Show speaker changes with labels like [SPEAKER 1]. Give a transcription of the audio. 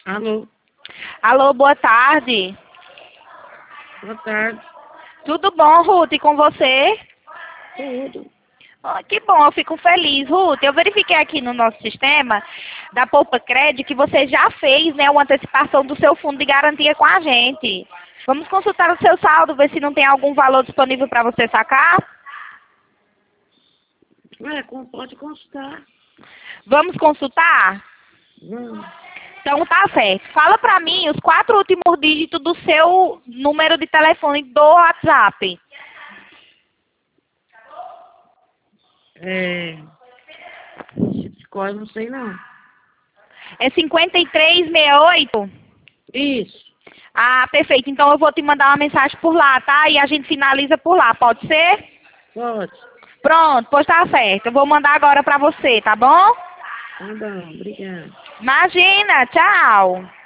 [SPEAKER 1] Alô,
[SPEAKER 2] Alô, boa tarde.
[SPEAKER 1] boa tarde.
[SPEAKER 2] Tudo bom, Ruth, e com você?
[SPEAKER 1] Tudo.
[SPEAKER 2] Ah, que bom, eu fico feliz. Ruth, eu verifiquei aqui no nosso sistema da Poupa Crédito que você já fez, né, uma antecipação do seu fundo de garantia com a gente. Vamos consultar o seu saldo, ver se não tem algum valor disponível para você sacar?
[SPEAKER 1] Pode consultar.
[SPEAKER 2] Vamos consultar?
[SPEAKER 1] Vamos.
[SPEAKER 2] Então tá certo. Fala pra mim os 4 últimos dígitos do seu número de telefone do WhatsApp.
[SPEAKER 1] Escolhe, não sei não.
[SPEAKER 2] É 5368?
[SPEAKER 1] Isso,
[SPEAKER 2] Ah, perfeito. Então eu vou te mandar uma mensagem por lá, tá? E a gente finaliza por lá, pode ser?
[SPEAKER 1] pode.
[SPEAKER 2] Pronto, pois tá certo. Eu vou mandar agora pra você, tá bom?
[SPEAKER 1] Tá bom, obrigada.
[SPEAKER 2] Imagina, tchau.